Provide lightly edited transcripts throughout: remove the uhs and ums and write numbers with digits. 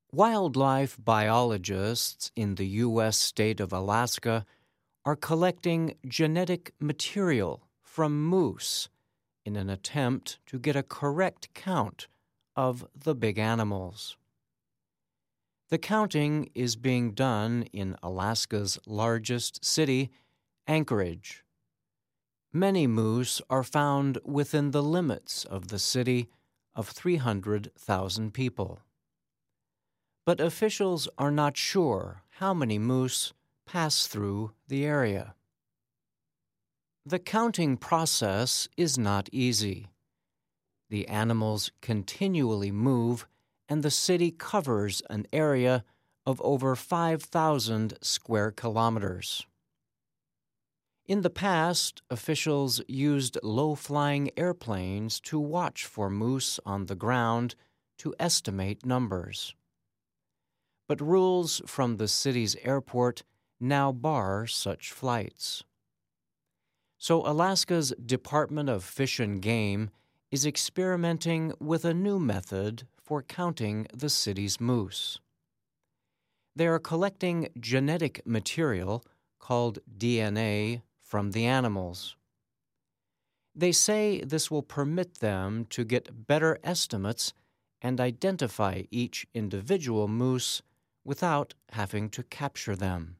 Wildlife biologists in the U.S. state of Alaska are collecting genetic material from moose in an attempt to get a correct count of the big animals. The counting is being done in Alaska's largest city, Anchorage. Many moose are found within the limits of the city of 300,000 people. But officials are not sure how many moose pass through the area. The counting process is not easy. The animals continually move, and the city covers an area of over 5,000 square kilometers. In the past, officials used low-flying airplanes to watch for moose on the ground to estimate numbers. But rules from the city's airport now bar such flights. So Alaska's Department of Fish and Game is experimenting with a new method for counting the city's moose. They are collecting genetic material called DNA from the animals. They say this will permit them to get better estimates and identify each individual moose without having to capture them.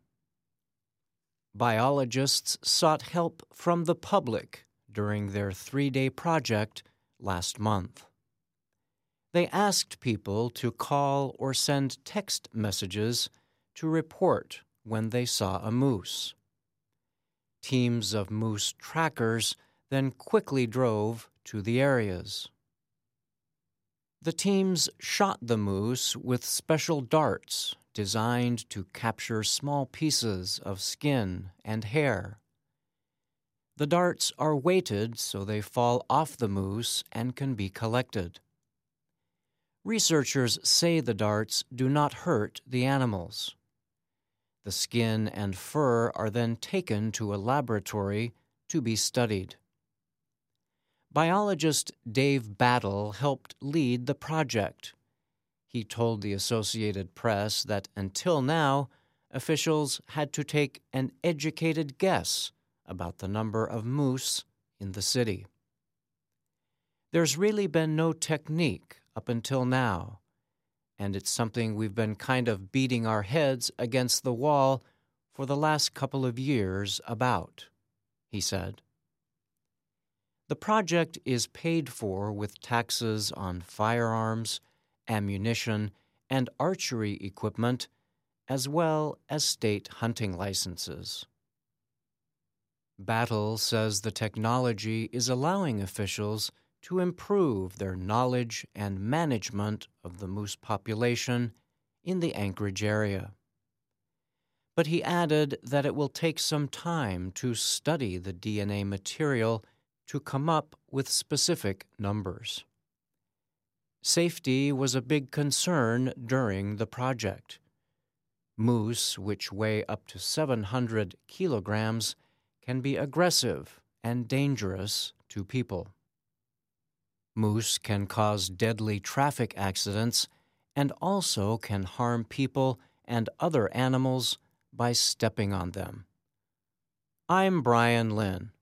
Biologists sought help from the public during their 3-day project last month. They asked people to call or send text messages to report when they saw a moose. Teams of moose trackers then quickly drove to the areas. The teams shot the moose with special darts designed to capture small pieces of skin and hair. The darts are weighted so they fall off the moose and can be collected. Researchers say the darts do not hurt the animals. The skin and fur are then taken to a laboratory to be studied. Biologist Dave Battle helped lead the project. He told the Associated Press that until now, officials had to take an educated guess about the number of moose in the city. There's really been no technique up until now, and it's something we've been kind of beating our heads against the wall for the last couple of years about, he said. The project is paid for with taxes on firearms, ammunition, and archery equipment, as well as state hunting licenses. Battle says the technology is allowing officials to improve their knowledge and management of the moose population in the Anchorage area. But he added that it will take some time to study the DNA material to come up with specific numbers. Safety was a big concern during the project. Moose, which weigh up to 700 kilograms, can be aggressive and dangerous to people. Moose can cause deadly traffic accidents and also can harm people and other animals by stepping on them. I'm Brian Lynn.